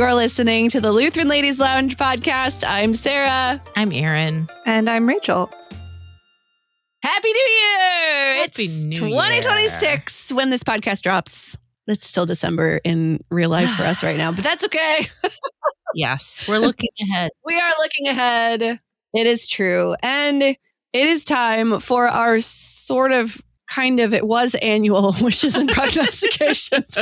You're listening to the Lutheran Ladies Lounge podcast. I'm Sarah. I'm Erin. And I'm Rachel. Happy New Year! Happy It's New 2026 when this podcast drops. It's still December in real life for us right now, but that's okay. Yes, we're looking ahead. We are looking ahead. It is true. And it is time for our sort of, it was annual wishes and prognostications.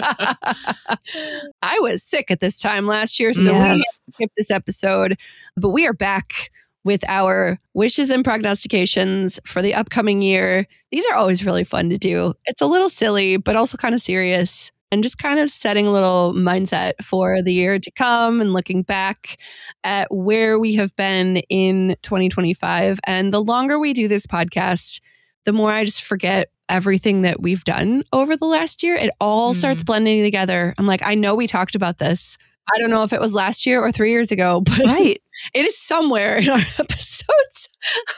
I was sick at this time last year, so we skipped this episode. But we are back with our wishes and prognostications for the upcoming year. These are always really fun to do. It's a little silly, but also kind of serious. And just kind of setting a little mindset for the year to come and looking back at where we have been in 2025. And the longer we do this podcast, the more I just forget everything that we've done over the last year. It all starts blending together. I'm like, I know we talked about this. I don't know if it was last year or 3 years ago, but it is somewhere in our episodes.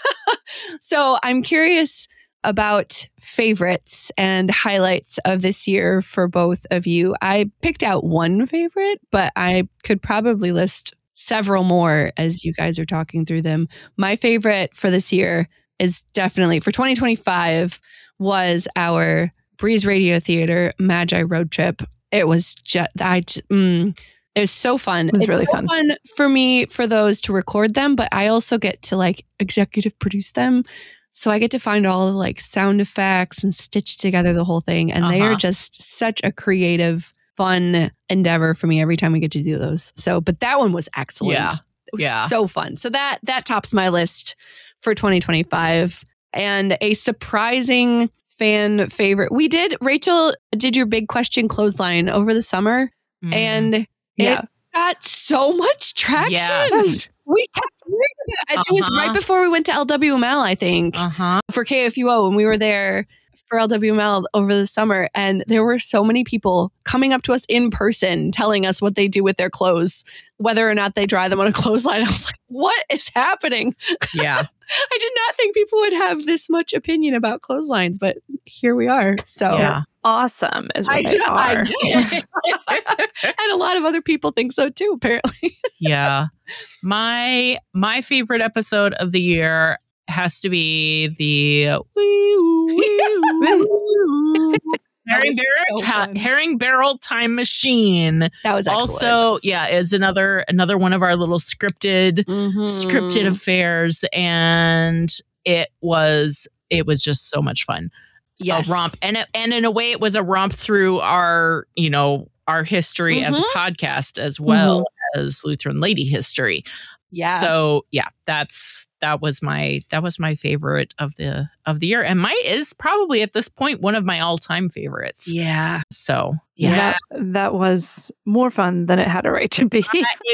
So I'm curious about favorites and highlights of this year for both of you. I picked out one favorite, but I could probably list several more as you guys are talking through them. My favorite for this year is definitely for 2025 was our Breeze Radio Theater Magi Road Trip. It was it was so fun. It was really fun for me for those to record them, but I also get to like executive produce them. So I get to find all the like sound effects and stitch together the whole thing. And they are just such a creative, fun endeavor for me every time we get to do those. So, but that one was excellent. Yeah. It was so fun. So that tops my list for 2025. And a surprising fan favorite. Rachel did your big question clothesline over the summer. And it got so much traction. Yes. We kept hearing about it. It was right before we went to LWML, I think, for KFUO, when we were there for LWML over the summer. And there were so many people coming up to us in person, telling us what they do with their clothes, whether or not they dry them on a clothesline. I was like, what is happening? Yeah. I did not think people would have this much opinion about clotheslines, but here we are. So awesome is what they are. And a lot of other people think so too, apparently. Yeah. My favorite episode of the year has to be the Herring Barrel Time Machine. That was excellent. Also, is another one of our little scripted affairs, and it was just so much fun. Yes. A romp, and in a way, it was a romp through our history as a podcast as well as Lutheran Lady history. Yeah. So that was my favorite of the year, and mine is probably at this point one of my all-time favorites. Yeah. So that was more fun than it had a right to be.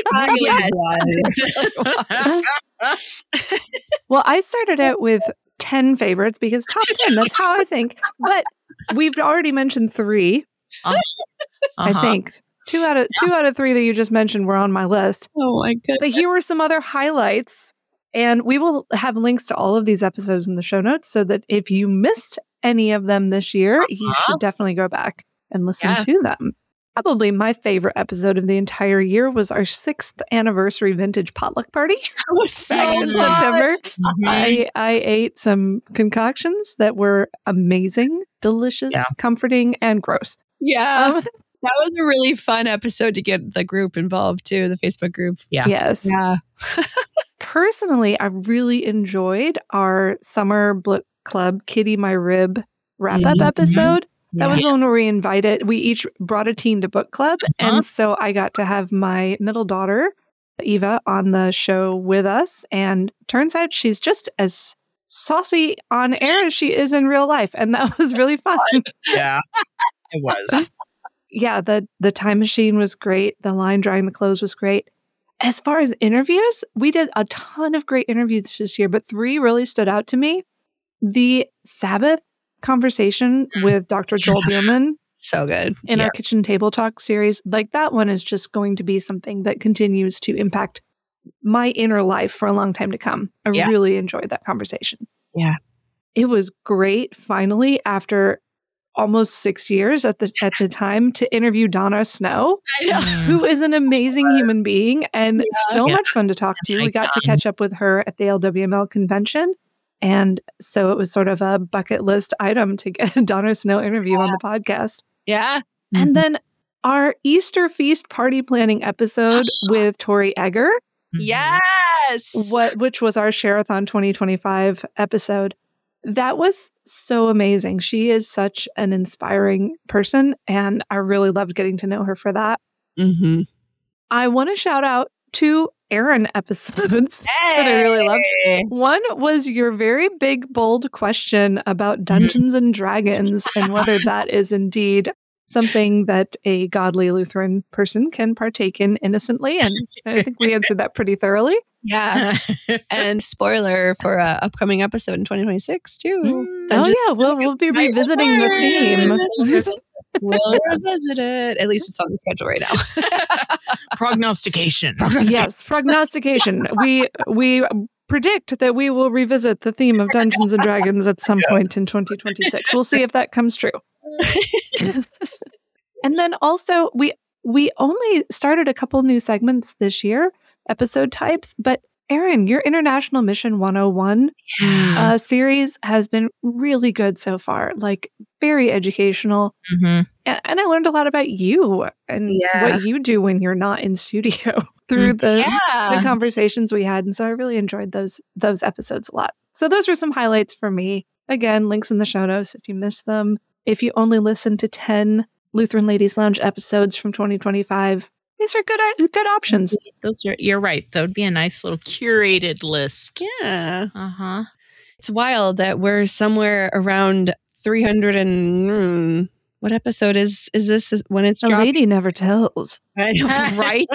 It really was. Well, I started out with 10 favorites because top 10, that's how I think. But we've already mentioned 3. I think. Two out of 3 that you just mentioned were on my list. Oh my goodness. But here were some other highlights. And we will have links to all of these episodes in the show notes so that if you missed any of them this year, you should definitely go back and listen to them. Probably my favorite episode of the entire year was our 6th anniversary vintage potluck party. It was back in September. I ate some concoctions that were amazing, delicious, comforting, and gross. Yeah. That was a really fun episode to get the group involved too, the Facebook group. Yeah. Yes. Yeah. Personally, I really enjoyed our Summer Book Club Kitty My Rib wrap-up episode. That was the one where we each brought a teen to book club. And so I got to have my middle daughter, Eva, on the show with us. And turns out she's just as saucy on air as she is in real life. And that was really fun. Yeah, it was. Yeah, the time machine was great. The line drying the clothes was great. As far as interviews, we did a ton of great interviews this year, but 3 really stood out to me. The Sabbath conversation with Dr. Joel Bierman. So good. In our Kitchen Table Talk series. Like that one is just going to be something that continues to impact my inner life for a long time to come. I really enjoyed that conversation. Yeah. It was great, finally, after almost 6 years at the time to interview Donna Snow, I know. who is an amazing human being and so Yeah. much fun to talk to. We got to catch up with her at the LWML convention. And so it was sort of a bucket list item to get a Donna Snow interview on the podcast. Yeah. And then our Easter feast party planning episode with Tori Egger, Yes. which was our Share-a-thon 2025 episode. That was so amazing. She is such an inspiring person, and I really loved getting to know her for that. Mm-hmm. I want to shout out 2 Aaron episodes that I really loved. One was your very big, bold question about Dungeons and Dragons and whether that is indeed something that a godly Lutheran person can partake in innocently. And I think we answered that pretty thoroughly. Yeah. And spoiler for an upcoming episode in 2026, too. We'll be revisiting the theme. We'll revisit it. At least it's on the schedule right now. Prognostication. Yes, prognostication. We predict that we will revisit the theme of Dungeons and Dragons at some point in 2026. We'll see if that comes true. And then also we only started a couple new segments this year, episode types, but Erin, your International Mission 101 series has been really good so far, like very educational. And I learned a lot about you and what you do when you're not in studio through the conversations we had. And so I really enjoyed those episodes a lot. So those were some highlights for me. Again, links in the show notes if you missed them. If you only listened to 10 Lutheran Ladies Lounge episodes from 2025, these are good options. You're right. That would be a nice little curated list. Yeah. Uh-huh. It's wild that we're somewhere around 300 and what episode is this when it's The dropped? lady never tells. I know, right?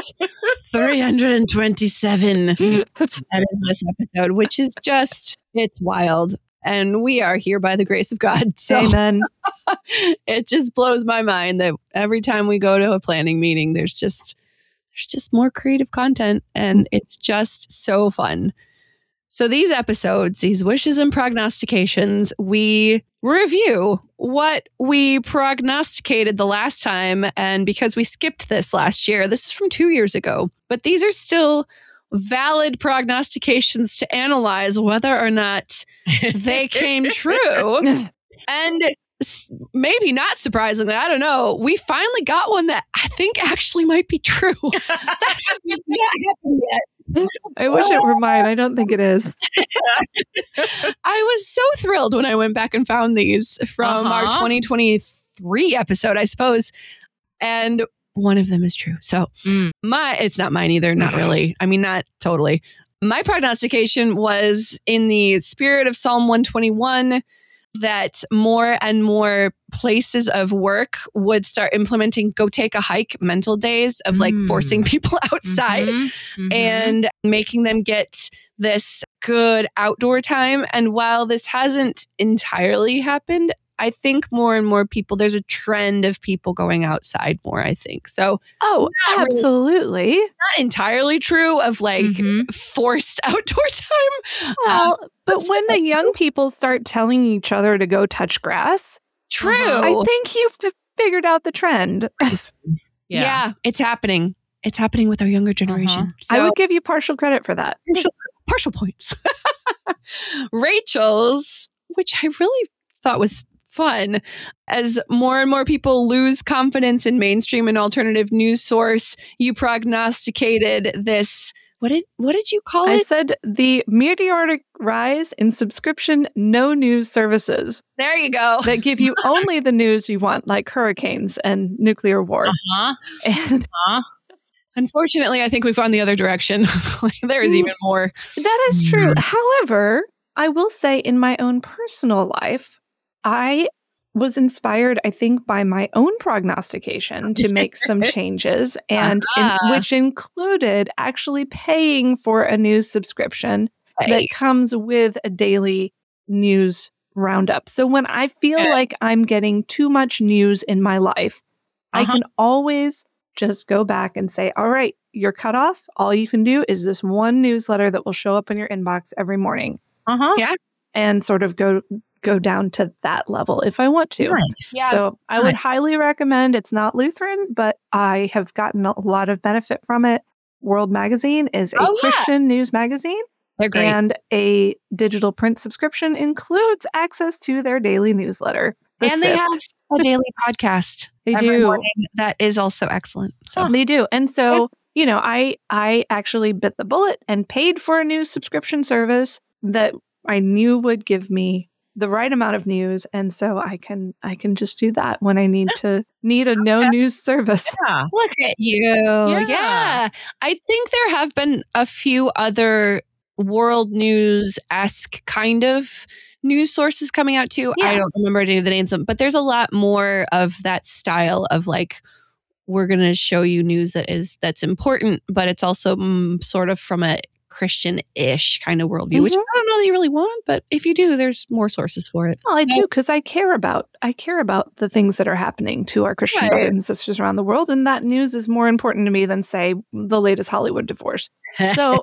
327. That is this episode, which is just, it's wild. And we are here by the grace of God. So Amen. It just blows my mind that every time we go to a planning meeting, there's just more creative content, and it's just so fun. So these episodes, these wishes and prognostications, we review what we prognosticated the last time. And because we skipped this last year, this is from 2 years ago, but these are still valid prognostications to analyze whether or not they came true. And maybe not surprisingly, I don't know, we finally got one that I think actually might be true. That has not happened yet. I wish it were mine. I don't think it is. I was so thrilled when I went back and found these from our 2023 episode, I suppose. And one of them is true. So it's not mine either. Not really. I mean, not totally. My prognostication was in the spirit of Psalm 121 that more and more places of work would start implementing go take a hike mental days of like forcing people outside and making them get this good outdoor time. And while this hasn't entirely happened, I think more and more people, there's a trend of people going outside more, I think. So, absolutely. Really, not entirely true of like forced outdoor time. Well, but when the young people start telling each other to go touch grass, true. I think you've figured out the trend. Yeah, it's happening. It's happening with our younger generation. So, I would give you partial credit for that. Partial points. Rachel's, which I really thought was fun, as more and more people lose confidence in mainstream and alternative news source, you prognosticated this. What did you call it? I said the meteoric rise in subscription no news services. There you go. That give you only the news you want, like hurricanes and nuclear war. And unfortunately, I think we've gone the other direction. There is even more. That is true. However, I will say in my own personal life, I was inspired, I think, by my own prognostication to make some changes, and which included actually paying for a news subscription that comes with a daily news roundup. So when I feel like I'm getting too much news in my life, I can always just go back and say, all right, you're cut off. All you can do is this one newsletter that will show up in your inbox every morning. Yeah. And sort of go go down to that level if I want to. Nice. Yeah. So I would highly recommend. It's not Lutheran, but I have gotten a lot of benefit from it. World Magazine is a Christian news magazine. They're great. And a digital print subscription includes access to their daily newsletter. They Sift. have a daily podcast. They every do. morning that is also excellent. So They do. And so, I actually bit the bullet and paid for a news subscription service that I knew would give me the right amount of news. And so I can just do that when I need a no news service. Yeah. look at you. Yeah. I think there have been a few other world news-esque kind of news sources coming out too. Yeah. I don't remember any of the names of them, but there's a lot more of that style of like, we're going to show you news that's important, but it's also sort of from a Christian-ish kind of worldview, which I don't know that you really want, but if you do, there's more sources for it. Well, I do because I care about the things that are happening to our Christian brothers and sisters around the world, and that news is more important to me than, say, the latest Hollywood divorce. So,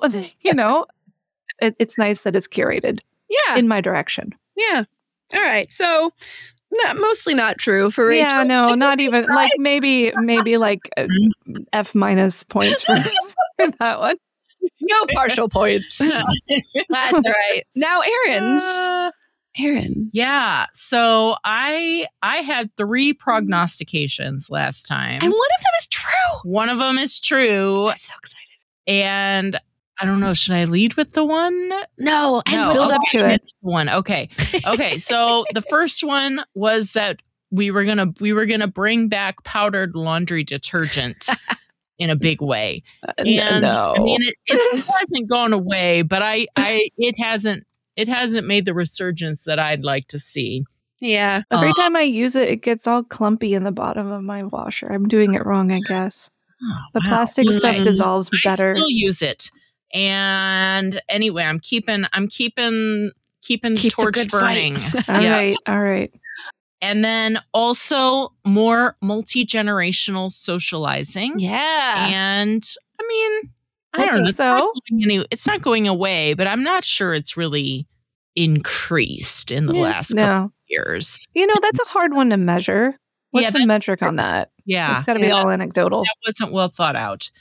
it's nice that it's curated in my direction. Yeah. All right. So mostly not true for Rachel. Yeah, no, not even like maybe like F- points for that one. No partial points. That's right. Now, Aaron. Yeah. So I had 3 prognostications last time. And one of them is true. One of them is true. I'm so excited. And I don't know, should I lead with the one? No, and build up to it. One. Okay. So the first one was that we were gonna bring back powdered laundry detergent in a big way. And no. I mean, it hasn't gone away, but it hasn't made the resurgence that I'd like to see. Yeah. Every time I use it, it gets all clumpy in the bottom of my washer. I'm doing it wrong, I guess. The plastic stuff dissolves better. I still use it. And anyway, I'm keeping the torch burning. All right. And then also more multi-generational socializing. Yeah. And I mean, I don't think know. so. It's not going away, but I'm not sure it's really increased in the last couple of years. That's a hard one to measure. What's the metric on that? Yeah. It's got to be all anecdotal. That wasn't well thought out.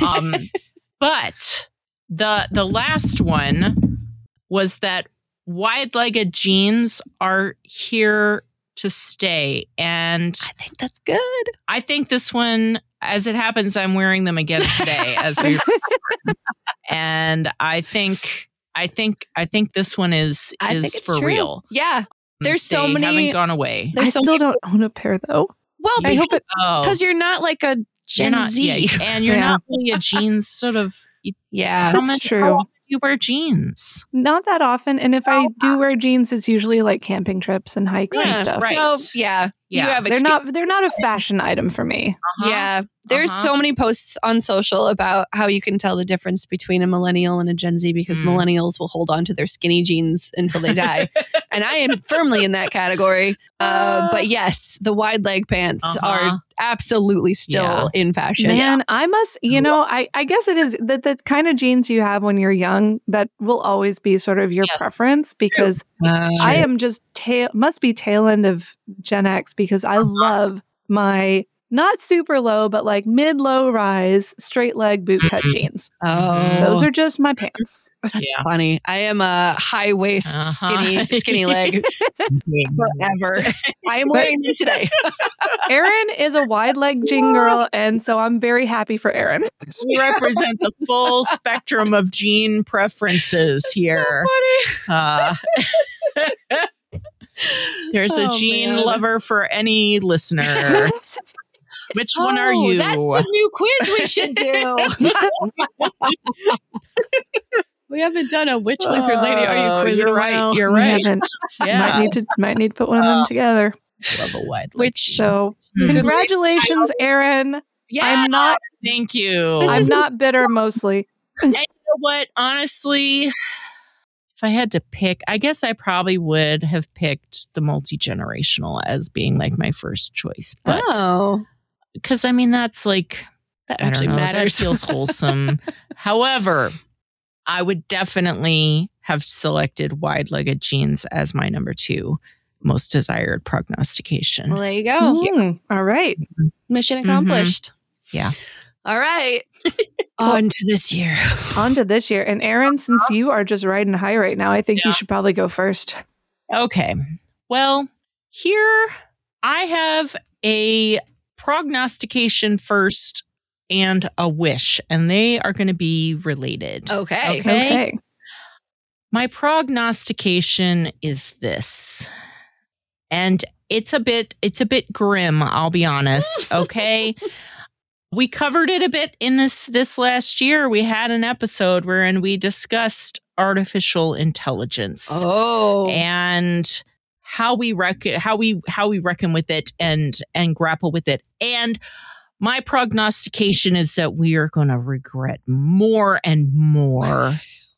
But the last one was that wide-legged jeans are here to stay. And I think that's good. I think this one, as it happens, I'm wearing them again today as we and I think this one is for true. Real. Yeah. There's so they many haven't gone away. I still don't own a pair though. Well, because you're not like a Gen Z. And you're not really a jeans sort of. Yeah, that's true. How often do you wear jeans? Not that often. And if I do wear jeans, it's usually like camping trips and hikes and stuff. Right. So, yeah. You have they're not a fashion item for me. Yeah. There's so many posts on social about how you can tell the difference between a millennial and a Gen Z because millennials will hold on to their skinny jeans until they die. And I am firmly in that category. But yes, the wide leg pants are absolutely still in fashion. Man, I must, I guess it is the kind of jeans you have when you're young that will always be sort of your preference because I am just must be tail end of Gen X because I love my not super low, but like mid-low rise, straight leg boot cut jeans. Oh, those are just my pants. That's funny. I am a high waist, skinny leg forever. I am wearing them today. Erin is a wide leg jean girl, and so I'm very happy for Erin. We represent the full spectrum of jean preferences here. So funny. There's a jean lover for any listener. Which one are you? That's the new quiz we should do. We haven't done a which Lutheran lady are you quiz. You're right. You're right. Yeah. Might need to put one of them together. Love a wide. So congratulations, Erin. Yeah. I'm not. Thank you. I'm not bitter mostly. And you know what? Honestly, if I had to pick, I guess I probably would have picked the multi-generational as being like my first choice. But because I mean, that's like, that actually matters. That feels wholesome. However, I would definitely have selected wide-legged jeans as my number 2 most desired prognostication. Well, there you go. All right. Mission accomplished. Yeah. All right. On to this year. On to this year. And Aaron, since you are just riding high right now, I think you should probably go first. Okay. Well, here I have a prognostication first and a wish, and they are going to be related. Okay. My prognostication is this. And it's a bit grim, I'll be honest. Okay. We covered it a bit in this last year. We had an episode wherein we discussed artificial intelligence. Oh. And how we reckon with it and grapple with it. And my prognostication is that we are going to regret more and more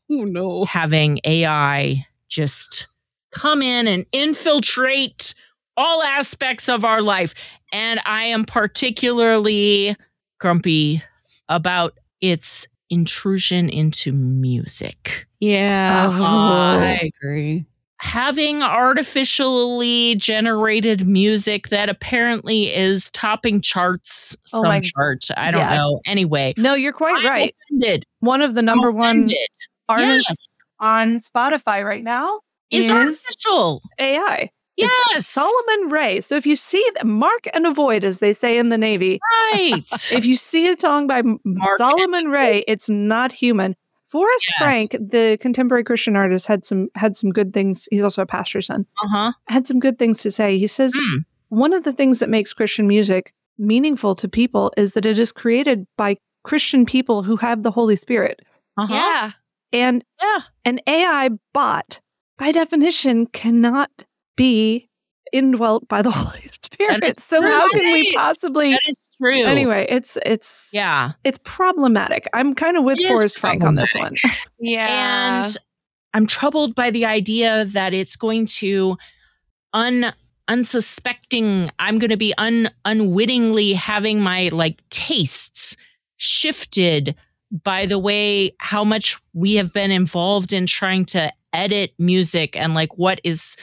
having AI just come in and infiltrate all aspects of our life. And I am particularly grumpy about its intrusion into music. Yeah. I agree. Having artificially generated music that apparently is topping charts, charts. I don't know. Anyway. No, you're quite right. Offended. One of the number one artists on Spotify right now is artificial AI. Yes. It's Solomon Ray. So if you see mark and avoid, as they say in the Navy. Right. If you see a song by Solomon Ray, it's not human. Forrest Frank, the contemporary Christian artist, had some good things. He's also a pastor's son. Had some good things to say. He says one of the things that makes Christian music meaningful to people is that it is created by Christian people who have the Holy Spirit. Yeah. And an AI bot, by definition, cannot be indwelt by the Holy Spirit. So how can we possibly? That is true. Anyway, it's problematic. I'm kind of with Forrest Frank on this one. And I'm troubled by the idea that it's going to unsuspecting. I'm going to be unwittingly having my tastes shifted by the way how much we have been involved in trying to edit music and what is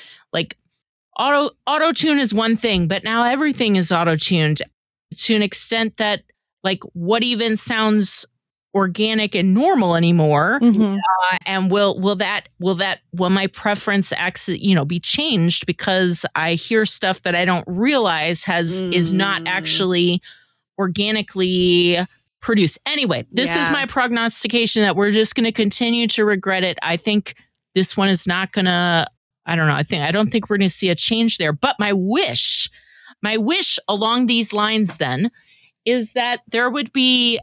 auto-tune is one thing, but now everything is auto-tuned to an extent that what even sounds organic and normal anymore. And will my preference be changed because I hear stuff that I don't realize is not actually organically produced. Anyway, this is my prognostication that we're just going to continue to regret it. I think this one is not going to, I don't know. I don't think we're going to see a change there. But my wish along these lines then is that there would be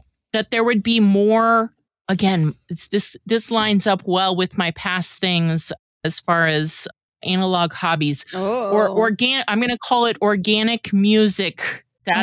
more. Again, this lines up well with my past things as far as analog hobbies or organic. I'm going to call it organic music.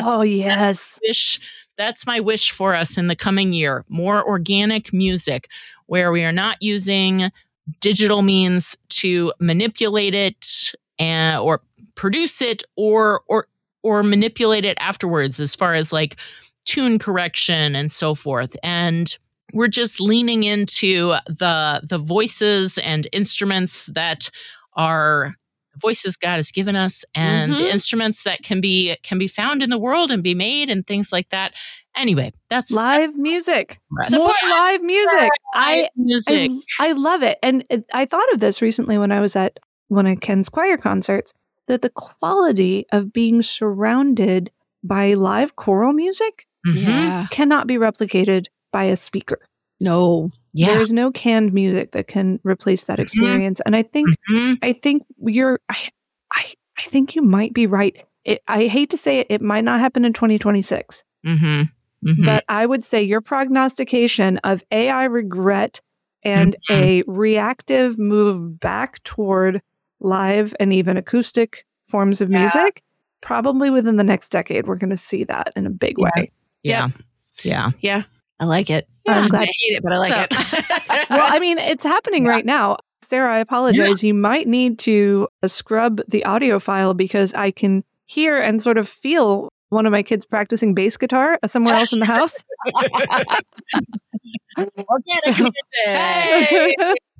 That's my wish for us in the coming year. More organic music where we are not using digital means to manipulate it or produce it or manipulate it afterwards as far as tune correction and so forth. And we're just leaning into the voices and instruments that are voices God has given us and the instruments that can be found in the world and be made and things like that. Anyway, that's live music. More live music. I love it. And I thought of this recently when I was at one of Ken's choir concerts, that the quality of being surrounded by live choral music cannot be replicated by a speaker. No. Yeah. There is no canned music that can replace that experience. And I think you might be right. I hate to say it, it might not happen in 2026. But I would say your prognostication of AI regret and a reactive move back toward live and even acoustic forms of music, probably within the next decade, we're going to see that in a big way. Yeah. I like it. Yeah. I'm glad. I hate it, but I like it. Well, I mean, it's happening right now. Sarah, I apologize. You might need to scrub the audio file because I can hear and sort of feel one of my kids practicing bass guitar somewhere else in the house.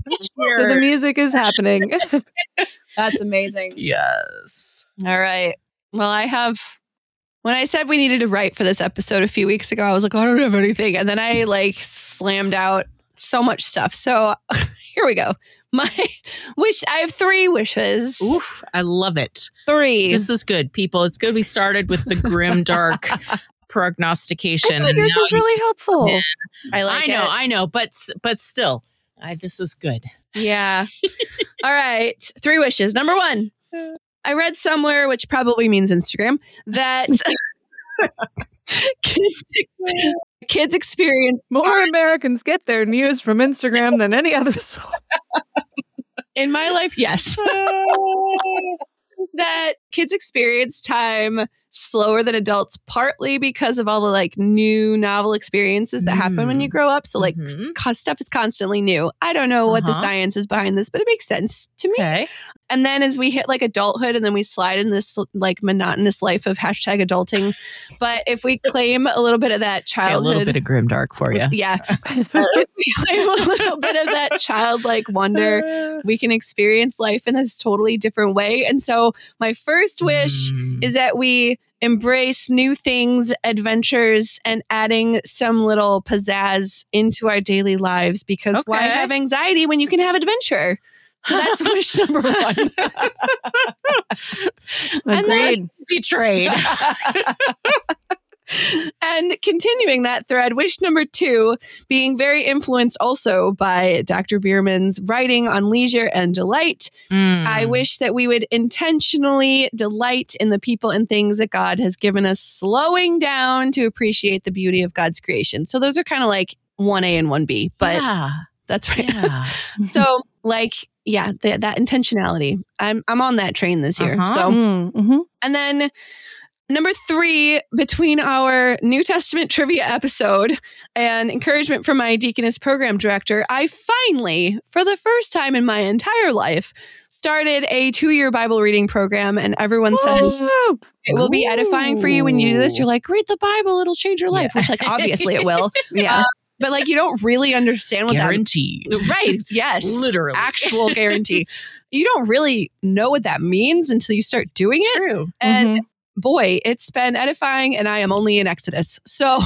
So the music is happening. That's amazing. Yes. All right. Well, when I said we needed to write for this episode a few weeks ago, I was like, I don't have anything. And then I slammed out so much stuff. So here we go. My wish, I have 3 wishes. Oof, I love it. 3. This is good, people. It's good we started with the grim, dark prognostication. I thought yours was really helpful. I know, but still, this is good. Yeah. All right. 3 wishes. Number 1. I read somewhere, which probably means Instagram, that kids experience more Americans get their news from Instagram than any other source. In my life, yes. That kids experience time slower than adults, partly because of all the new novel experiences that happen when you grow up. So stuff is constantly new. I don't know what the science is behind this, but it makes sense to me. Okay. And then as we hit adulthood, and then we slide in this monotonous life of #adulting. But if we claim a little bit of that childhood, a little bit of grimdark for you. Yeah. If we claim a little bit of that childlike wonder, we can experience life in this totally different way. And so my first wish is that we embrace new things, adventures, and adding some little pizzazz into our daily lives, because why have anxiety when you can have adventure? So that's wish number 1. Agreed. And easy trade. And continuing that thread, wish number 2, being very influenced also by Dr. Bierman's writing on leisure and delight. I wish that we would intentionally delight in the people and things that God has given us, slowing down to appreciate the beauty of God's creation. So those are kind of 1A and 1B, but that's right. Yeah. So that intentionality. I'm on that train this year. So, and then number 3, between our New Testament trivia episode and encouragement from my deaconess program director, I finally, for the first time in my entire life, started a 2-year Bible reading program. And everyone said it will be edifying for you when you do this. You're like, read the Bible, it'll change your life, which obviously it will. Yeah. But you don't really understand what guaranteed. Right. Yes. Literally. Actual guarantee. You don't really know what that means until you start doing it. True. And boy, it's been edifying, and I am only in Exodus. So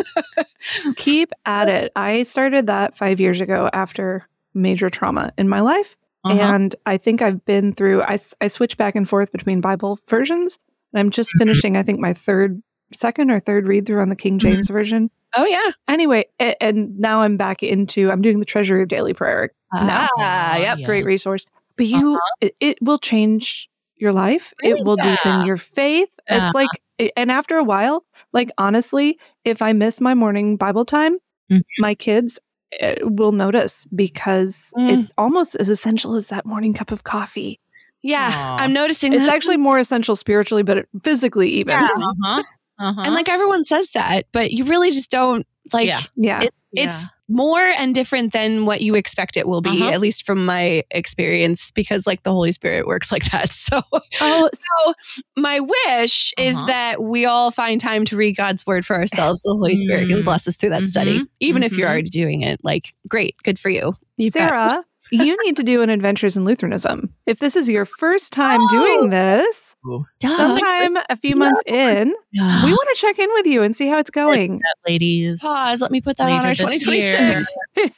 keep at it. I started that 5 years ago after major trauma in my life. And I think I've been through, I switch back and forth between Bible versions. And I'm just finishing, I think, my second or third read through on the King James Version. Oh, yeah. Anyway, and now I'm back I'm doing the Treasury of Daily Prayer. Yep. Yes. Great resource. But it will change your life. It will deepen your faith. It's and after a while, honestly, if I miss my morning Bible time, my kids will notice, because it's almost as essential as that morning cup of coffee. Yeah. Aww. I'm noticing it's actually more essential spiritually, but physically even. Yeah. And everyone says that, but you really just don't it's more and different than what you expect it will be, at least from my experience, because the Holy Spirit works like that. So, so my wish is that we all find time to read God's word for ourselves. So the Holy Spirit can bless us through that study, even if you're already doing it. Great, good for you. Sarah, you need to do an Adventures in Lutheranism. If this is your first time doing this, sometime a few months in, we want to check in with you and see how it's going. Ladies. Pause. Let me put that on our 2026.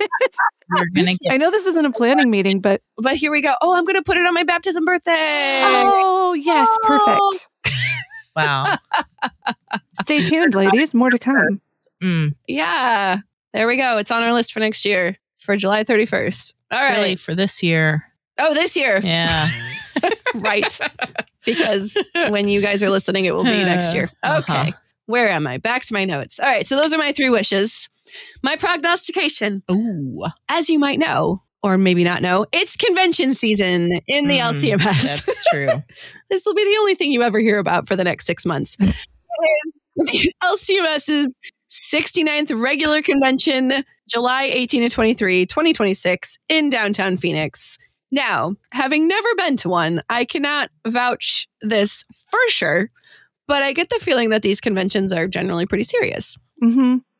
I know this isn't a planning meeting, but here we go. Oh, I'm going to put it on my baptism birthday. Oh, yes. Perfect. Wow. Stay tuned, ladies. More to come. Yeah. There we go. It's on our list for next year, for July 31st. All right. Really, for this year. Oh, this year. Yeah. Right. Because when you guys are listening, it will be next year. Okay. Where am I? Back to my notes. All right. So those are my 3 wishes. My prognostication. Ooh. As you might know, or maybe not know, it's convention season in the LCMS. That's true. This will be the only thing you ever hear about for the next 6 months. It is LCMS's 69th regular convention, July 18 to 23, 2026 in downtown Phoenix. Now, having never been to one, I cannot vouch this for sure, but I get the feeling that these conventions are generally pretty serious.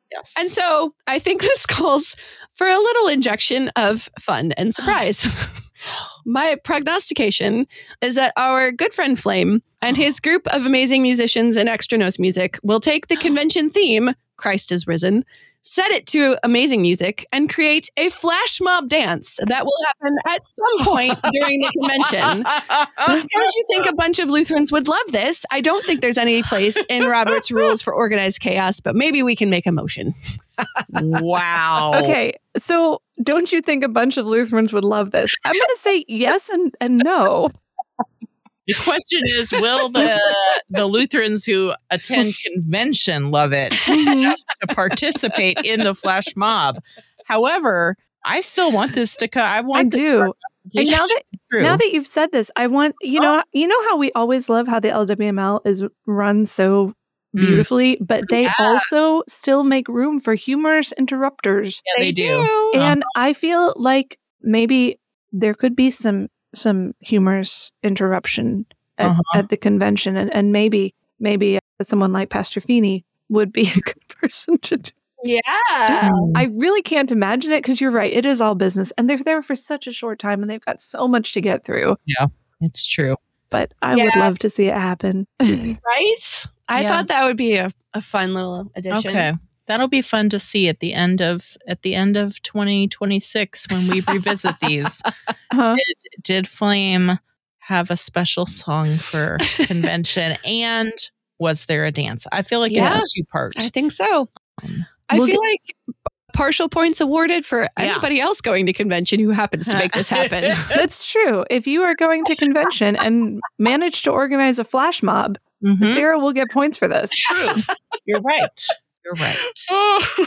Yes. And so I think this calls for a little injection of fun and surprise. My prognostication is that our good friend Flame and his group of amazing musicians and Extra Nos Music will take the convention theme, Christ is Risen, set it to amazing music, and create a flash mob dance that will happen at some point during the convention. Don't you think a bunch of Lutherans would love this? I don't think there's any place in Robert's Rules for Organized Chaos, but maybe we can make a motion. Wow. Okay, so don't you think a bunch of Lutherans would love this? I'm going to say yes and no. The question is, will the Lutherans who attend convention love it enough to participate in the flash mob? However, I still want this to come. I do. And now that you've said this, I want, you know how we always love how the LWML is run so beautifully, but they also still make room for humorous interrupters. Yeah, they do. And I feel like maybe there could be some humorous interruption at the convention, and maybe someone like Pastor Feeney would be a good person to do. Yeah. I really can't imagine it because you're right. It is all business, and they're there for such a short time, and they've got so much to get through. Yeah, it's true. But I would love to see it happen. Right? I thought that would be a fun little addition. Okay. That'll be fun to see at the end of 2026 when we revisit these. Did Flame have a special song for convention, and was there a dance? I feel like it's a two-part. I think so. I feel like partial points awarded for anybody else going to convention who happens to make this happen. That's true. If you are going to convention and manage to organize a flash mob, Sarah will get points for this. True. You're right. You're right.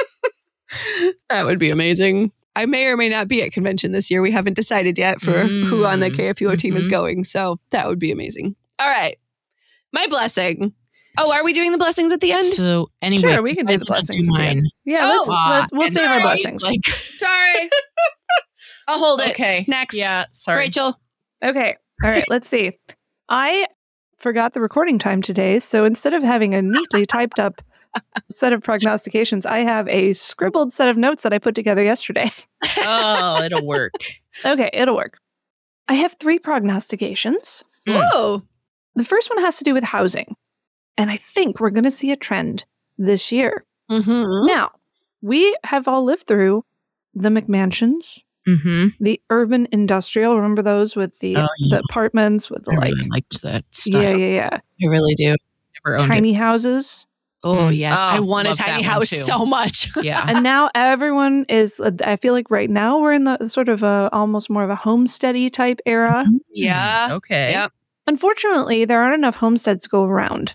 That would be amazing. I may or may not be at convention this year. We haven't decided yet for who on the KFUO team is going. So that would be amazing. All right. My blessing. Oh, are we doing the blessings at the end? So anyway, sure, we can do the blessings. Mine. Yeah, we'll save our blessings. Sorry. I'll hold it. Okay. Next. Yeah, sorry. Rachel. Okay. All right, let's see. I forgot the recording time today, so instead of having a neatly typed up set of prognostications, I have a scribbled set of notes that I put together yesterday. Oh, it'll work. Okay, it'll work. I have 3 prognostications. Whoa. The first one has to do with housing. And I think we're going to see a trend this year. Now, we have all lived through the McMansions, the urban industrial. Remember those with the apartments with the I really liked that style. Yeah. I really do. Never owned tiny houses. Oh, yes. I want a love tiny that house one, too. so much. Yeah. And now everyone is, I feel like right now we're in the sort of almost more of a homesteady type era. Yeah. Okay. Yep. Unfortunately, there aren't enough homesteads to go around.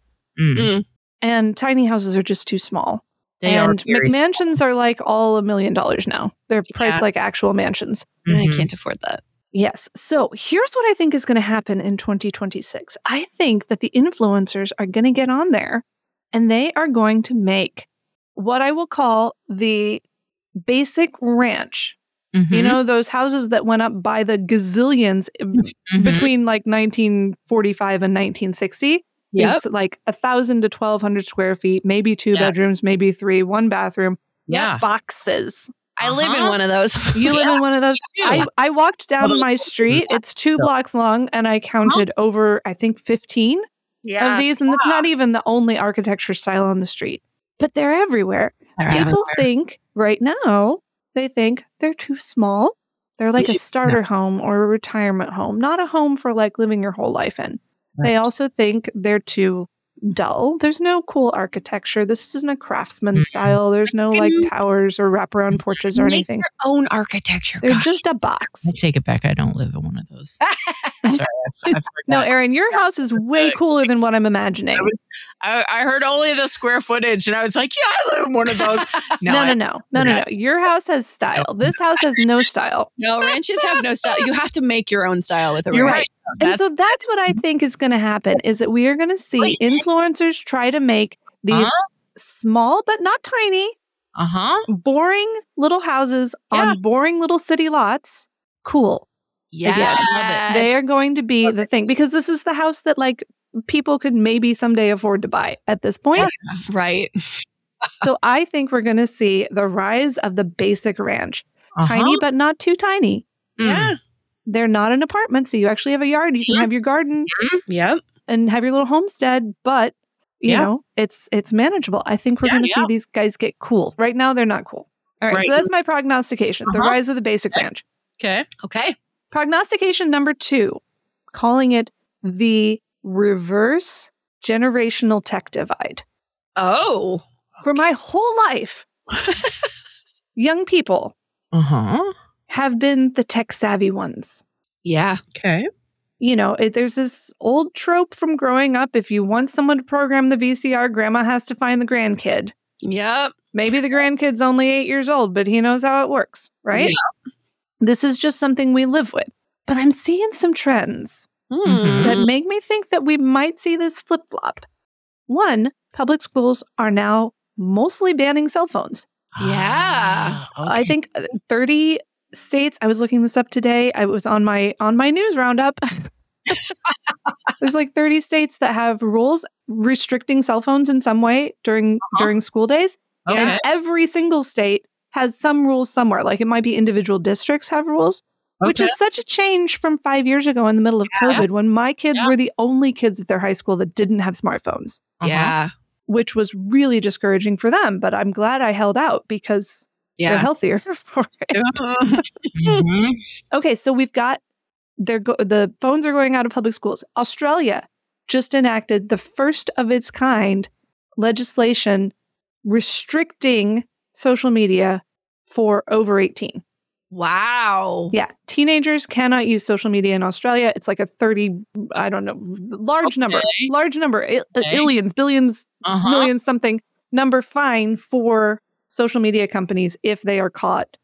And tiny houses are just too small. And McMansions are like all $1 million now. They're priced like actual mansions. I can't afford that. Yes. So here's what I think is going to happen in 2026. I think that the influencers are going to get on there and they are going to make what I will call the basic ranch. You know, those houses that went up by the gazillions between like 1945 and 1960. Is like 1,000 to 1,200 square feet, maybe 2 bedrooms, maybe 3, 1 bathroom. Yeah. Boxes. I live in one of those. You live in one of those? I walked down my street. It's 2 blocks long, and I counted over, I think, 15 of these. And it's not even the only architecture style on the street. But they're everywhere. People think right now, they think they're too small. They're like a starter home or a retirement home, not a home for like living your whole life in. They also think they're too dull. There's no cool architecture. This isn't a craftsman style. There's no like towers or wraparound porches or anything. Their own architecture. They're just a box. I take it back. I don't live in one of those. Sorry, I forgot. No, Erin, your house is way cooler than what I'm imagining. I heard only the square footage, and I was like, "Yeah, I live in one of those." No. Your house has style. This house has no style. No, ranches have no style. You have to make your own style with a ranch. You're right. And so that's what I think is going to happen, is that we are going to see influencers try to make these small but not tiny, boring little houses on boring little city lots cool. Yeah. Again, they are going to be the thing, because this is the house that like people could maybe someday afford to buy at this point. Yes. Right. So I think we're going to see the rise of the basic ranch. Tiny, but not too tiny. Yeah. They're not an apartment, so you actually have a yard. You can have your garden. Yep. And have your little homestead, but you know, it's manageable. I think we're going to see these guys get cool. Right now, they're not cool. All right, so that's my prognostication. The rise of the basic ranch. Okay. Prognostication number 2, calling it the reverse generational tech divide. Oh. For my whole life, young people have been the tech savvy ones. Yeah. Okay. You know, there's this old trope from growing up. If you want someone to program the VCR, grandma has to find the grandkid. Yep. Maybe the grandkid's only 8 years old, but he knows how it works, right? Yeah. This is just something we live with. But I'm seeing some trends that make me think that we might see this flip-flop. One, public schools are now mostly banning cell phones. Yeah. Okay. I think 30 states, I was looking this up today. I was on my news roundup. There's like 30 states that have rules restricting cell phones in some way during school days. Okay. And every single state has some rules somewhere. Like it might be individual districts have rules, which is such a change from 5 years ago in the middle of COVID when my kids were the only kids at their high school that didn't have smartphones. Yeah. Which was really discouraging for them. But I'm glad I held out because they're healthier for it. Okay, so we've got the phones are going out of public schools. Australia just enacted the first of its kind legislation restricting social media for over 18. Wow. Yeah. Teenagers cannot use social media in Australia. It's like a 30, I don't know, large number, billions, millions, something number fine for social media companies if they are caught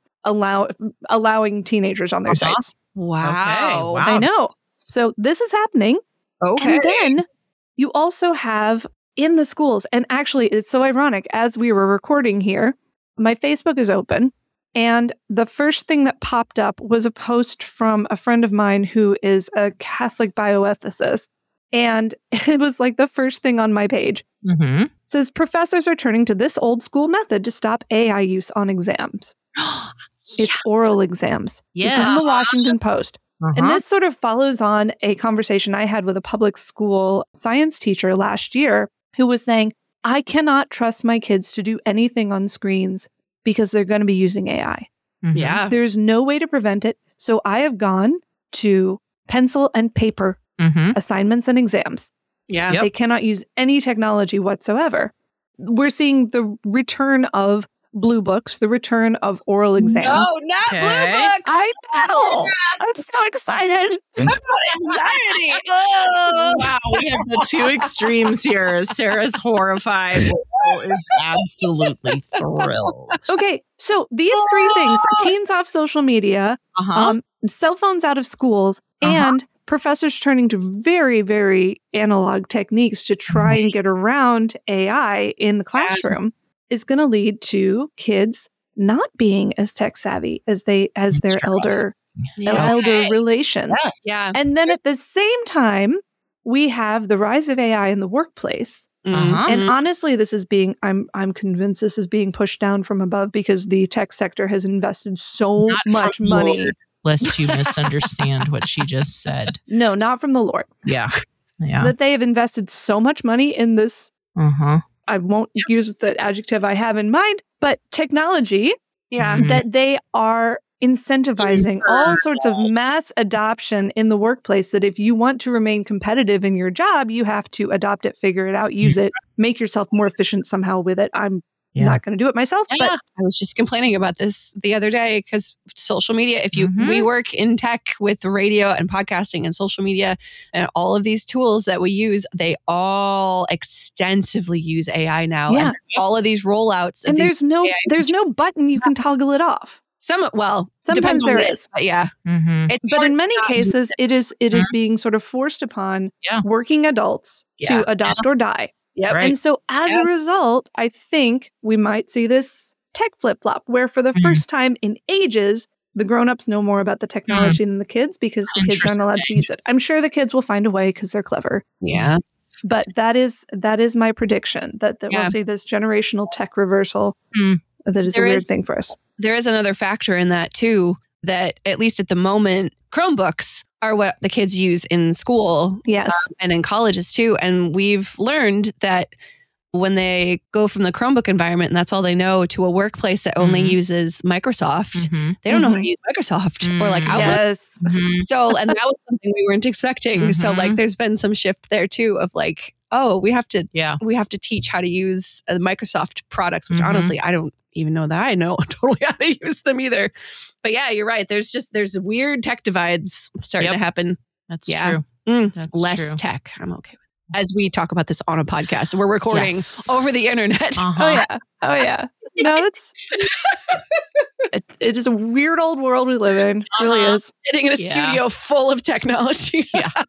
allowing teenagers on their sites. Wow. I know. So this is happening. Okay. And then you also have in the schools, and actually it's so ironic, as we were recording here, my Facebook is open, and the first thing that popped up was a post from a friend of mine who is a Catholic bioethicist. And it was like the first thing on my page. It says, professors are turning to this old school method to stop AI use on exams. It's oral exams. This is in the Washington Post. And this sort of follows on a conversation I had with a public school science teacher last year who was saying, I cannot trust my kids to do anything on screens because they're going to be using AI. Yeah. There's no way to prevent it. So I have gone to pencil and paper assignments and exams. Yeah. They cannot use any technology whatsoever. We're seeing the return of blue books, the return of oral exams. No, not blue books. I know. I'm so excited. I've got anxiety. Oh. Wow, we have the two extremes here. Sarah's horrified. Will is absolutely thrilled. Okay, so these 3 things, teens off social media, cell phones out of schools, and professors turning to very, very analog techniques to try and get around AI in the classroom is going to lead to kids not being as tech savvy as their elder relations. Yes. Yeah. And then at the same time, we have the rise of AI in the workplace. And honestly, I'm convinced this is being pushed down from above because the tech sector has invested so much money. Lest you misunderstand what she just said. No, not from the Lord. Yeah. That they have invested so much money in this. I won't use the adjective I have in mind, but technology. Yeah. That they are incentivizing all sorts of mass adoption in the workplace that if you want to remain competitive in your job, you have to adopt it, figure it out, use it, make yourself more efficient somehow with it. I'm not going to do it myself, but I was just complaining about this the other day because social media, if we work in tech with radio and podcasting and social media and all of these tools that we use, they all extensively use AI now. Yeah. And all of these rollouts. And there's no button you can toggle it off. Sometimes there is. But yeah. But in many cases, it is being sort of forced upon working adults to adopt or die. Yep. Right. And so as a result, I think we might see this tech flip-flop where for the first time in ages, the grown-ups know more about the technology than the kids because the kids aren't allowed to use it. I'm sure the kids will find a way because they're clever. Yes. But that is my prediction, that we'll see this generational tech reversal. That is a weird thing for us. There is another factor in that too, that at least at the moment, Chromebooks are what the kids use in school. Yes. And in colleges too. And we've learned that when they go from the Chromebook environment and that's all they know to a workplace that only uses Microsoft, they don't know how to use Microsoft or like Outlook. Yes. So, and that was something we weren't expecting. So like there's been some shift there too of like, oh, we have to teach how to use Microsoft products, which honestly, I don't even know that I know totally how to use them either. But yeah, you're right. There's weird tech divides starting to happen. That's true. That's less true. tech. I'm okay with it. As we talk about this on a podcast, we're recording over the internet. Oh yeah. No, that's it is a weird old world we live in. It really is. Sitting in a studio full of technology.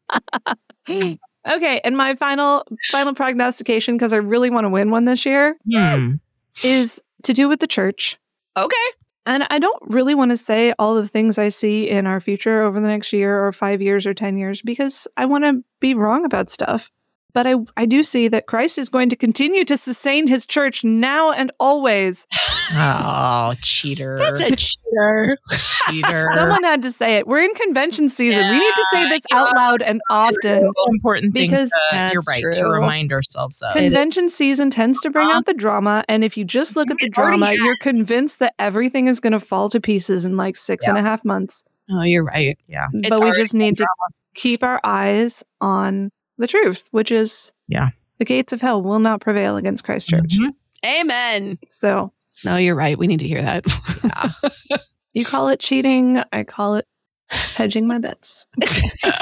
Okay, and my final prognostication, because I really want to win one this year, is to do with the church. Okay. And I don't really want to say all the things I see in our future over the next year or 5 years or 10 years, because I want to be wrong about stuff. But I do see that Christ is going to continue to sustain his church now and always. Oh, cheater. That's a cheater. Cheater. Someone had to say it. We're in convention season. We need to say this out loud and often. It's an important thing because you're right, to remind ourselves of. Convention season tends to bring out the drama. And if you just look at the drama, you're convinced that everything is going to fall to pieces in like 6.5 months. Oh, you're right. Yeah. But we just need to keep our eyes on the truth, which is the gates of hell will not prevail against Christ Church. Amen. So, no, you're right. We need to hear that. You call it cheating. I call it hedging my bets. Because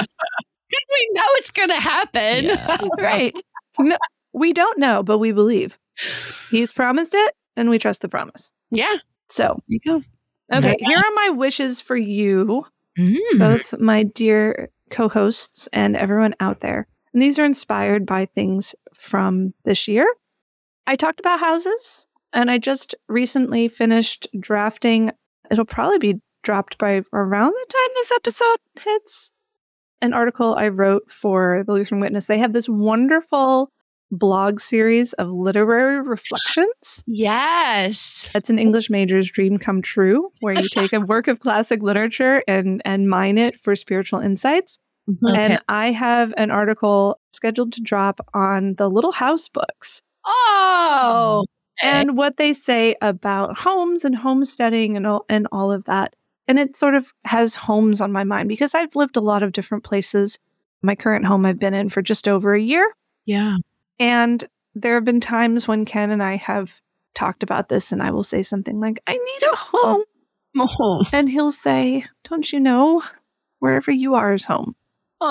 we know it's going to happen. Right. No, we don't know, but we believe. He's promised it, and we trust the promise. Yeah. So, there you go. Okay, here are my wishes for you, both my dear co-hosts and everyone out there. And these are inspired by things from this year. I talked about houses, and I just recently finished drafting. It'll probably be dropped by around the time this episode hits. An article I wrote for the Lutheran Witness. They have this wonderful blog series of literary reflections. Yes. It's an English major's dream come true, where you take a work of classic literature and mine it for spiritual insights. Okay. And I have an article scheduled to drop on the Little House books. Oh. And what they say about homes and homesteading and all of that. And it sort of has homes on my mind because I've lived a lot of different places. My current home I've been in for just over a year. Yeah. And there have been times when Ken and I have talked about this, and I will say something like, I need a home. Oh. And he'll say, don't you know, wherever you are is home. Oh.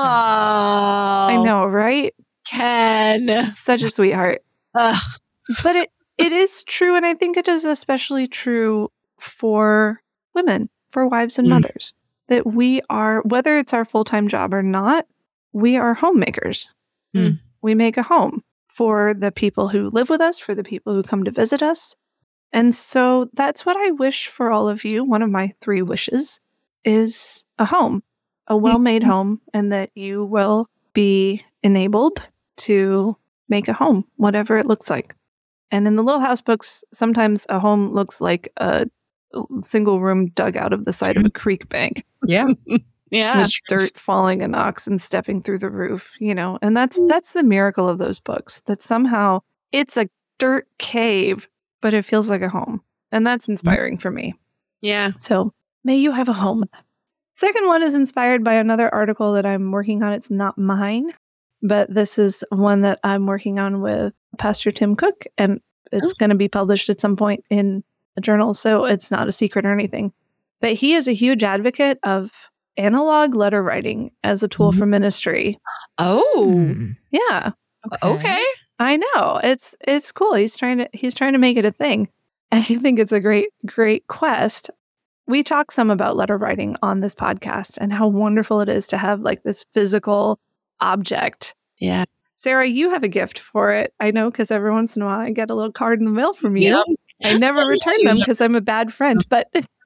I know, right? Ken. Such a sweetheart. But it is true, and I think it is especially true for women, for wives and mothers, that we are, whether it's our full-time job or not, we are homemakers. We make a home for the people who live with us, for the people who come to visit us. And so that's what I wish for all of you. One of my 3 wishes is a home, a well-made home, and that you will be enabled to make a home, whatever it looks like. And in the Little House books, sometimes a home looks like a single room dug out of the side of a creek bank. Yeah. Yeah. With dirt falling and oxen stepping through the roof, and that's the miracle of those books, that somehow it's a dirt cave, but it feels like a home. And that's inspiring for me. Yeah. So may you have a home. Second one is inspired by another article that I'm working on. It's not mine, but this is one that I'm working on with Pastor Tim Cook, and it's going to be published at some point in a journal, so it's not a secret or anything. But he is a huge advocate of analog letter writing as a tool for ministry. Oh. Yeah. Okay. I know. It's cool. He's trying to make it a thing. And I think it's a great quest. We talk some about letter writing on this podcast and how wonderful it is to have like this physical object. Yeah. Sarah, you have a gift for it. I know, because every once in a while I get a little card in the mail from you. Yep. I never return them because I'm a bad friend, but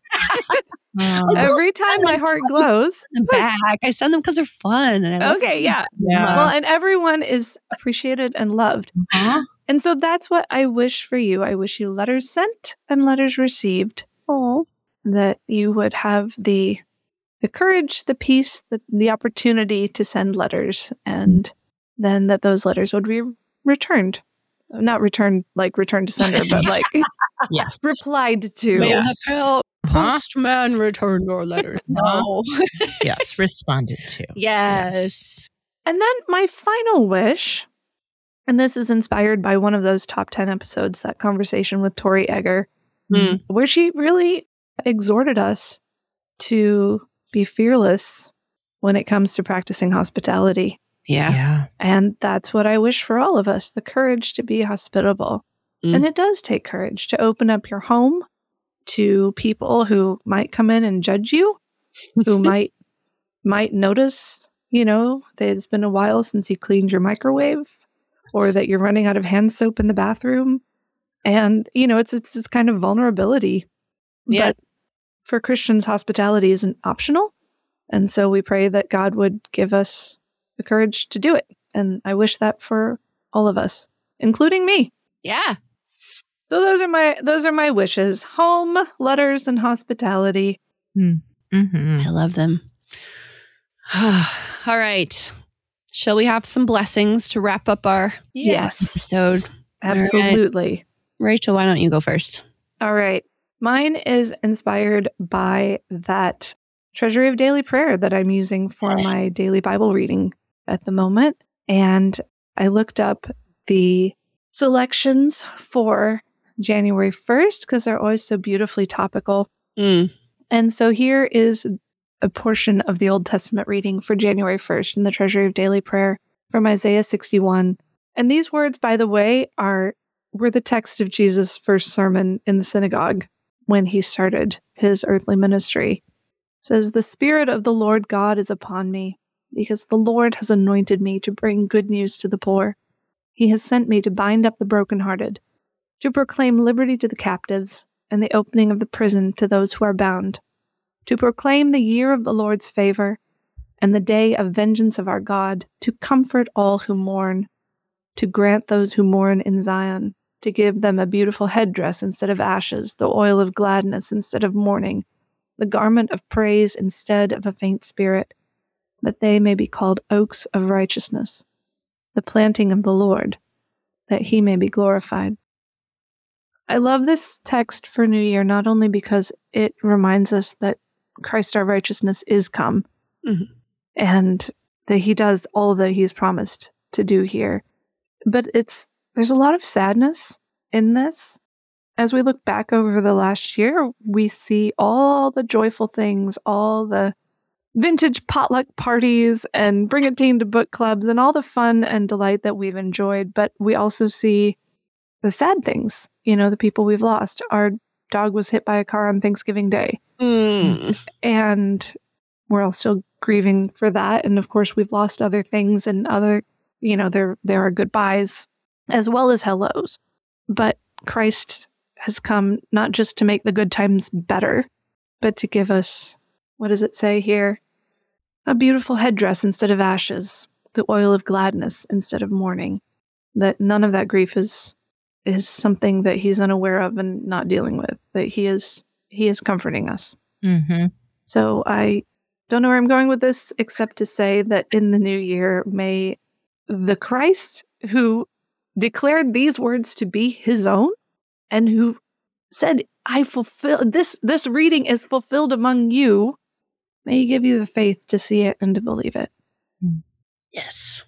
Every time my heart glows. Back. I send them because they're fun. And okay, yeah. Well, and everyone is appreciated and loved. And so that's what I wish for you. I wish you letters sent and letters received. Oh, that you would have the courage, the peace, the opportunity to send letters, and then that those letters would be returned. Not returned like return to sender, but like yes, replied to. Yes. Postman returned your letter. No. Yes, responded to. Yes. And then my final wish, and this is inspired by one of those top 10 episodes, that conversation with Tori Egger, where she really exhorted us to be fearless when it comes to practicing hospitality. Yeah. And that's what I wish for all of us, the courage to be hospitable. And it does take courage to open up your home to people who might come in and judge you, who might notice, that it's been a while since you cleaned your microwave, or that you're running out of hand soap in the bathroom. And, it's kind of vulnerability. Yeah. But for Christians, hospitality isn't optional. And so we pray that God would give us the courage to do it. And I wish that for all of us, including me. Yeah. So those are my wishes. Home, letters, and hospitality. I love them. All right. Shall we have some blessings to wrap up our episode? Absolutely. Right. Rachel, why don't you go first? All right. Mine is inspired by that Treasury of Daily Prayer that I'm using for my daily Bible reading at the moment. And I looked up the selections for January 1st because they're always so beautifully topical. And so here is a portion of the Old Testament reading for January 1st in the Treasury of Daily Prayer from Isaiah 61. And these words, by the way, were the text of Jesus' first sermon in the synagogue when he started his earthly ministry. It says, "The Spirit of the Lord God is upon me, because the Lord has anointed me to bring good news to the poor. He has sent me to bind up the brokenhearted, to proclaim liberty to the captives, and the opening of the prison to those who are bound, to proclaim the year of the Lord's favor, and the day of vengeance of our God, to comfort all who mourn, to grant those who mourn in Zion, to give them a beautiful headdress instead of ashes, the oil of gladness instead of mourning, the garment of praise instead of a faint spirit, that they may be called oaks of righteousness, the planting of the Lord, that he may be glorified." I love this text for New Year, not only because it reminds us that Christ our righteousness is come, and that he does all that he's promised to do here, but there's a lot of sadness in this. As we look back over the last year, we see all the joyful things, all the vintage potluck parties and bring a teen to book clubs and all the fun and delight that we've enjoyed. But we also see the sad things, the people we've lost. Our dog was hit by a car on Thanksgiving Day. And we're all still grieving for that. And of course, we've lost other things and other, there are goodbyes as well as hellos. But Christ has come not just to make the good times better, but to give us, what does it say here? A beautiful headdress instead of ashes, the oil of gladness instead of mourning. That none of that grief is something that he's unaware of and not dealing with, that he is comforting us. So I don't know where I'm going with this, except to say that in the new year, may the Christ who declared these words to be his own and who said, "I fulfill this reading is fulfilled among you," may he give you the faith to see it and to believe it. Yes.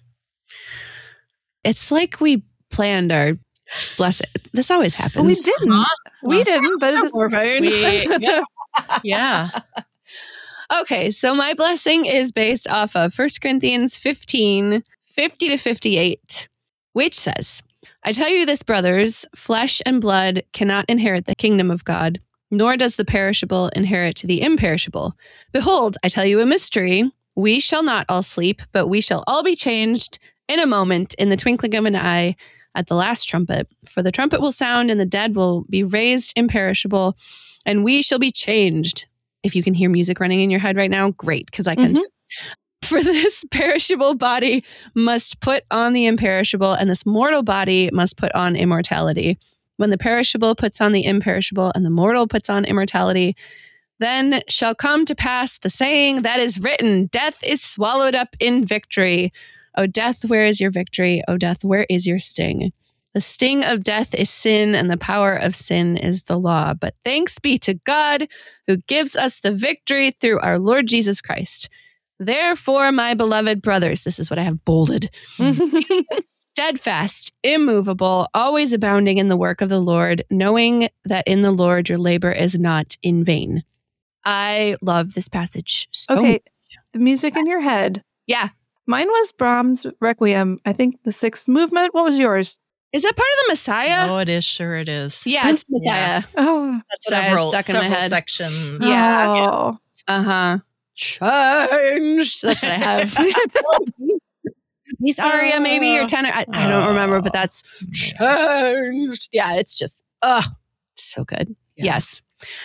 It's like we planned our blessing. This always happens. We didn't. We didn't, but it's yeah. Okay, so my blessing is based off of 1 Corinthians 15, 50 to 58, which says, "I tell you this, brothers, flesh and blood cannot inherit the kingdom of God, nor does the perishable inherit to the imperishable. Behold, I tell you a mystery. We shall not all sleep, but we shall all be changed in a moment, in the twinkling of an eye, at the last trumpet. For the trumpet will sound, and the dead will be raised imperishable, and we shall be changed. If you can hear music running in your head right now, great, because I can too. For this perishable body must put on the imperishable, and this mortal body must put on immortality. When the perishable puts on the imperishable, and the mortal puts on immortality, then shall come to pass the saying that is written, death is swallowed up in victory. O death, where is your victory? O death, where is your sting? The sting of death is sin, and the power of sin is the law. But thanks be to God who gives us the victory through our Lord Jesus Christ. Therefore, my beloved brothers, this is what I have bolded, steadfast, immovable, always abounding in the work of the Lord, knowing that in the Lord your labor is not in vain. I love this passage so much. The music in your head. Yeah. Mine was Brahms' Requiem. I think the 6th movement. What was yours? Is that part of the Messiah? Oh, it is. Sure it is. Yeah, it's Messiah. Yeah. Oh, that's what I was stuck in my head. Sections. Yeah. Oh. Uh-huh. Changed. That's what I have. Piece aria, maybe, or tenor. I don't remember, but that's changed. Yeah, it's just, so good. Yeah. Yes.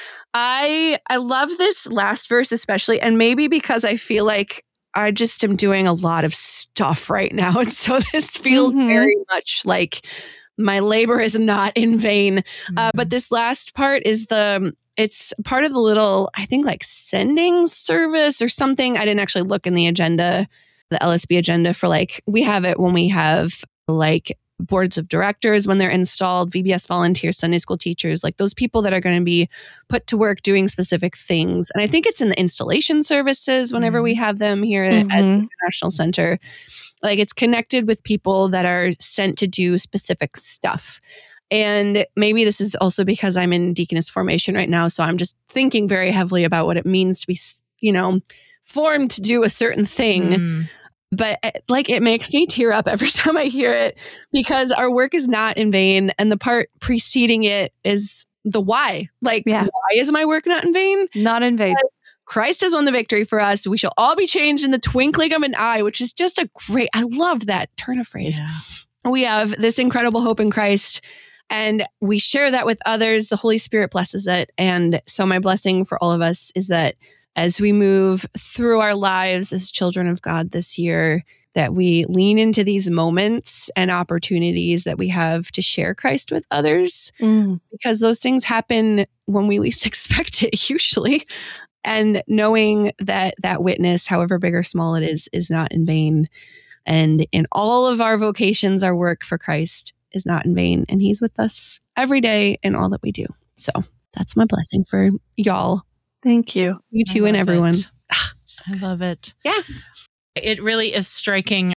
I love this last verse especially, and maybe because I feel like I just am doing a lot of stuff right now. And so this feels very much like my labor is not in vain. But this last part is it's part of the little, I think, like sending service or something. I didn't actually look in the agenda, the LSB agenda for we have it when we have boards of directors when they're installed, VBS volunteers, Sunday school teachers, those people that are going to be put to work doing specific things. And I think it's in the installation services whenever we have them here at the International Center. It's connected with people that are sent to do specific stuff. And maybe this is also because I'm in deaconess formation right now. So I'm just thinking very heavily about what it means to be, formed to do a certain thing. But it makes me tear up every time I hear it because our work is not in vain. And the part preceding it is the why. Why is my work not in vain? Not in vain. Christ has won the victory for us. We shall all be changed in the twinkling of an eye, which is just I love that turn of phrase. Yeah. We have this incredible hope in Christ and we share that with others. The Holy Spirit blesses it. And so my blessing for all of us is that as we move through our lives as children of God this year, that we lean into these moments and opportunities that we have to share Christ with others, because those things happen when we least expect it, usually. And knowing that that witness, however big or small it is not in vain. And in all of our vocations, our work for Christ is not in vain. And he's with us every day in all that we do. So that's my blessing for y'all. Thank you. You too, and everyone. I love it. Yeah. It really is striking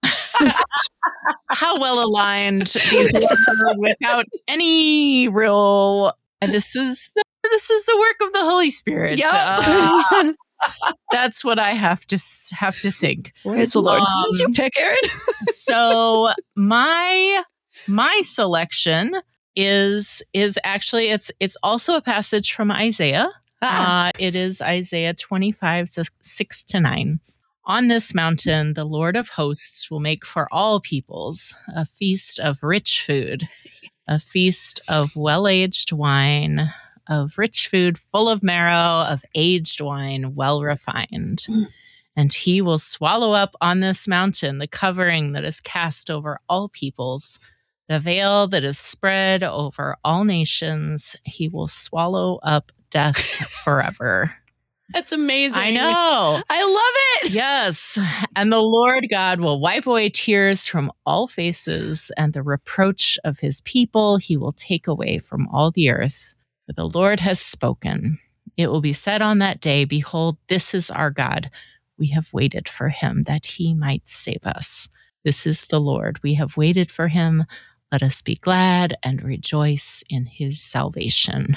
how well aligned these are without any real. And this is the work of the Holy Spirit. Yep. That's what I have to think. Praise the Lord. Did you pick, Erin? So my selection is actually it's also a passage from Isaiah. It is Isaiah 25, 6-9. On this mountain, the Lord of hosts will make for all peoples a feast of rich food, a feast of well-aged wine, of rich food full of marrow, of aged wine well refined. And he will swallow up on this mountain the covering that is cast over all peoples, the veil that is spread over all nations. He will swallow up death forever. That's amazing. I know. I love it. Yes. And the Lord God will wipe away tears from all faces, and the reproach of his people he will take away from all the earth. For the Lord has spoken. It will be said on that day, behold, this is our God. We have waited for him that he might save us. This is the Lord. We have waited for him. Let us be glad and rejoice in his salvation.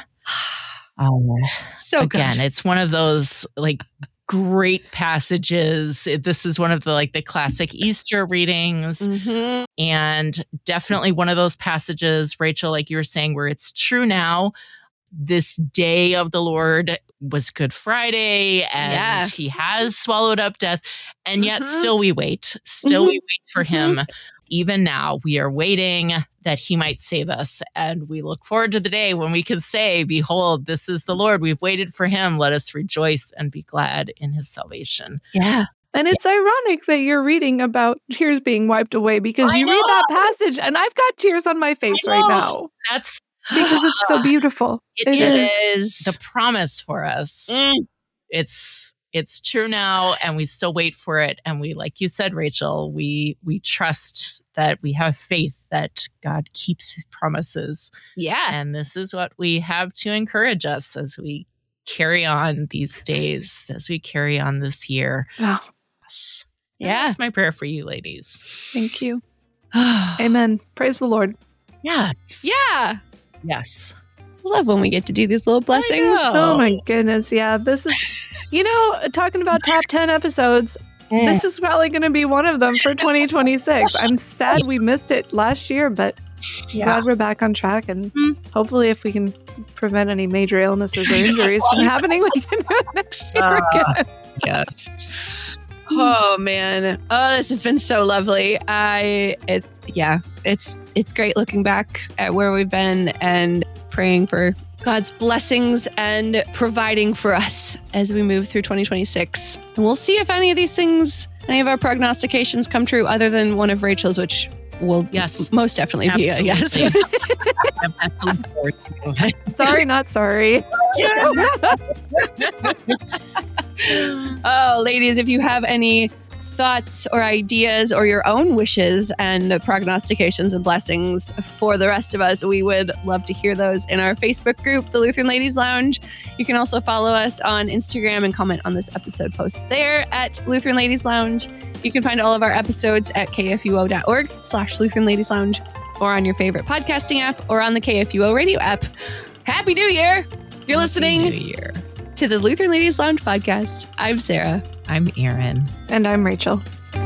So again, good. It's one of those great passages. This is one of the classic Easter readings, and definitely one of those passages, Rachel, like you were saying, where it's true now. This day of the Lord was Good Friday, and he has swallowed up death, and yet still we wait. Still we wait for him. even now, we are waiting that he might save us. And we look forward to the day when we can say, behold, this is the Lord. We've waited for him. Let us rejoice and be glad in his salvation. Yeah. And it's ironic that you're reading about tears being wiped away because you read that passage and I've got tears on my face right now. That's because it's so beautiful. It is the promise for us. It's true now, and we still wait for it. And we, like you said, Rachel, we trust that we have faith that God keeps his promises. Yeah. And this is what we have to encourage us as we carry on these days, as we carry on this year. Wow. Yes. Yeah. That's my prayer for you, ladies. Thank you. Amen. Praise the Lord. Yes. Yeah. Yes. Love when we get to do these little blessings. Oh my goodness. Yeah. This is, talking about top 10 episodes, this is probably going to be one of them for 2026. I'm sad we missed it last year, but glad we're back on track. And hopefully if we can prevent any major illnesses or injuries from happening, we can do it next year again. Yes. Oh man. Oh, this has been so lovely. It's great looking back at where we've been and praying for God's blessings and providing for us as we move through 2026. And we'll see if any of our prognostications come true other than one of Rachel's, which will most definitely be a yes. Sorry, not sorry. Oh, ladies, if you have any thoughts or ideas or your own wishes and prognostications and blessings for the rest of us, we would love to hear those in our Facebook group, the Lutheran Ladies Lounge. You can also follow us on Instagram and comment on this episode post there at Lutheran Ladies Lounge. You can find all of our episodes at kfuo.org/Lutheran Ladies Lounge or on your favorite podcasting app or on the KFUO radio app. Happy New Year! If you're listening to the Lutheran Ladies Lounge podcast, I'm Sarah. I'm Erin. And I'm Rachel.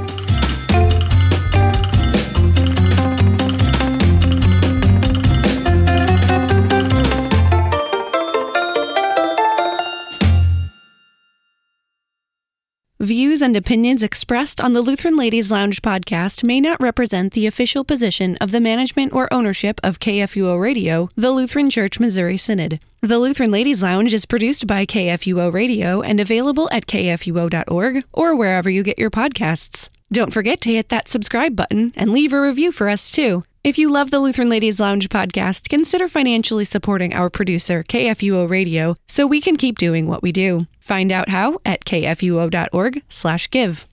Views and opinions expressed on the Lutheran Ladies Lounge podcast may not represent the official position of the management or ownership of KFUO Radio, the Lutheran Church Missouri Synod. The Lutheran Ladies Lounge is produced by KFUO Radio and available at kfuo.org or wherever you get your podcasts. Don't forget to hit that subscribe button and leave a review for us too. If you love the Lutheran Ladies Lounge podcast, consider financially supporting our producer, KFUO Radio, so we can keep doing what we do. Find out how at kfuo.org/give.